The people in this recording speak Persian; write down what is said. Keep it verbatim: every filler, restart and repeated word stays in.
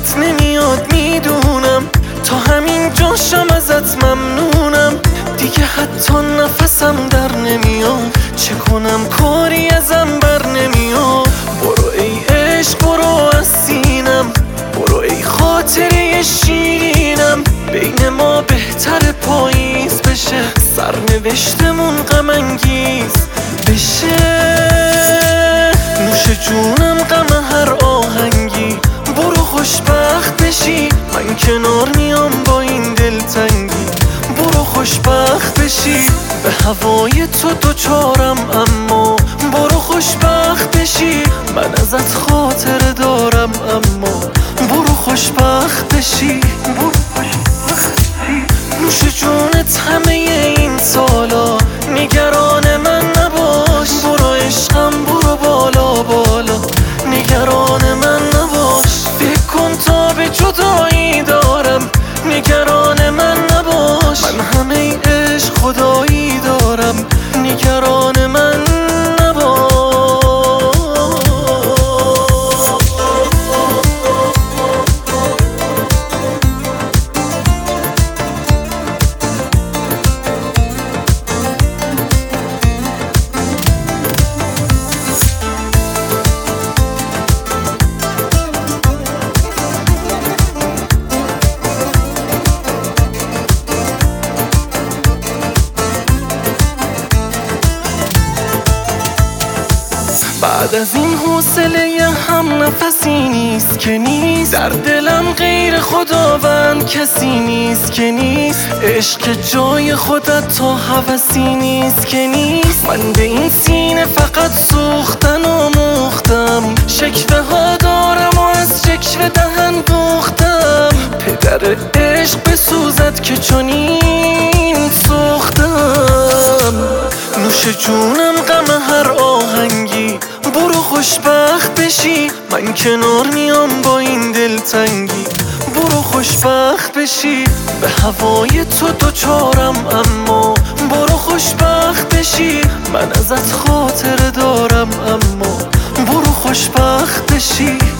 بدت نمیاد میدونم، تا همین جاشم ازت ممنونم. دیگه حتی نفسم در نمیاد، چه کنم کاری ازم بر نمیاد. برو ای عشق برو از سینم، برو ای خاطره شیرینم. بین ما بهتر پاییز بشه، سرنوشتمون غم انگیز بشه. نوش جونم غم هر آهنگی، برو خوشبخت بشی. من کنار میام با این دلتنگی، برو خوشبخت بشی. به هوای تو دوچارم اما برو خوشبخت بشی. من ازت خاطره دارم اما برو خوشبخت بشی. برو خوشبخت بشی. نوش جونت همه این سالا، نگران من نباش. برو عشقم برو بالا بالا، نگران من نباش. فکر کن تا به جدایی دارم، نگران من نباش. من همه عشق خدایی دارم، نگران من نباش. بعد از این حوصله هم نفسی نیست که نیست. در دلم غیر خداوند کسی نیست که نیست. عشق جای خودت تا هوسی نیست که نیست. من به این سینه فقط سوختن و موختم، شکوه ها دارم و از شکوه دهن دوختم. پدر عشق بسوزد که چنین سوختم. نوش جونم غم هر آهنگی، برو خوشبخت بشی. من کنار میام با این دلتنگی، برو خوشبخت بشی. به هوای تو دوچارم اما برو خوشبخت بشی. من ازت خاطره دارم اما برو خوشبخت بشی.